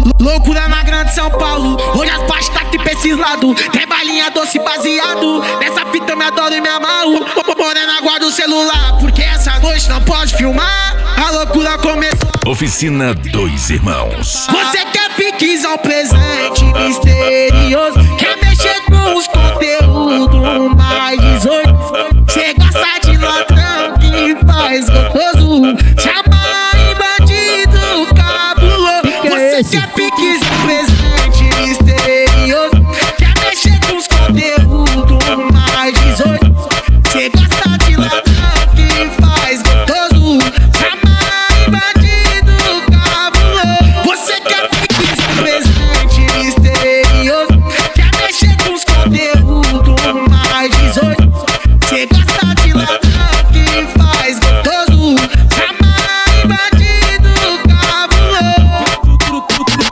Loucura na grande São Paulo, hoje as pastas tá aqui pra esses lados. Tem balinha doce baseado, nessa fita eu me adoro e me amarro. Morena, guarda o celular, porque essa noite não pode filmar. A loucura começou. Oficina Dois Irmãos. Você quer piquezão presente misterioso, quer mexer com os conteúdos mais 18. Cê gosta de ladrão que faz gostoso, chama em bandido cabuloso. Você quer piquezão presente misterioso, quer mexer com os conteúdos mais 18. Cê gosta de ladrão que faz gostoso, chama em bandido cabuloso. Você quer piquezão presente misterioso, quer mexer com os conteúdos mais 18. Cê gosta de ladrão que faz gostoso, chama em bandido cabuloso.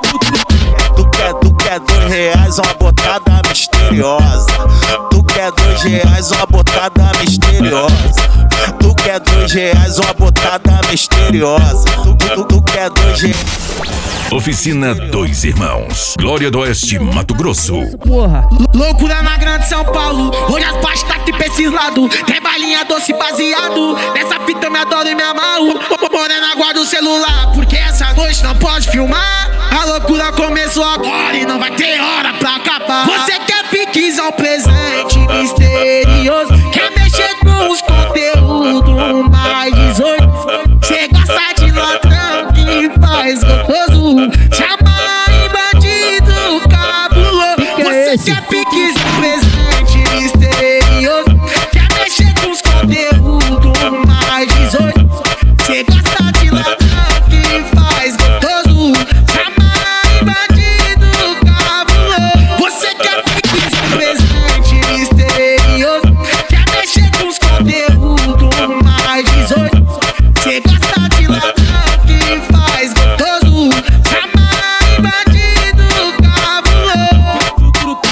Tu quer R$2, uma botada misteriosa. Tu quer R$2, uma botada misteriosa. Tu quer R$2, uma botada misteriosa. Tu quer R$2. Oficina Dois Irmãos. Glória do Oeste, Mato Grosso. Porra. Loucura na grande São Paulo, hoje as pastas tá aqui pra esses lados. Tem balinha doce baseado, nessa fita eu me adoro e me amarro. Morena, guarda o celular, porque essa noite não pode filmar. A loucura começou agora e não vai ter hora pra acabar. Você quer piquezão presente misterioso, quer mexer com os conteúdos mais 18. Cê gosta de ladrão que faz gostoso, chama em bandido cabuloso. Você quer piquezão presente misterioso, quer mexer com os conteúdos mais 18. Cê gosta de ladrão que faz gostoso, chama em bandido cabuloso. Você quer piquezão presente misterioso, quer mexer com os conteúdos mais 18. Cê gosta de ladrão que faz gostoso, chama em bandido cabuloso.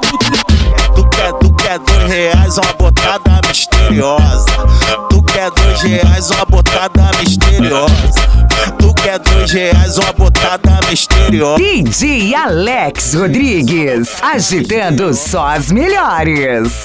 Tu quer R$2, uma botada misteriosa. Tu quer R$2, uma botada misteriosa. Tu quer R$2, uma botada misteriosa. DJ Alex Rodrigues, agitando só as melhores.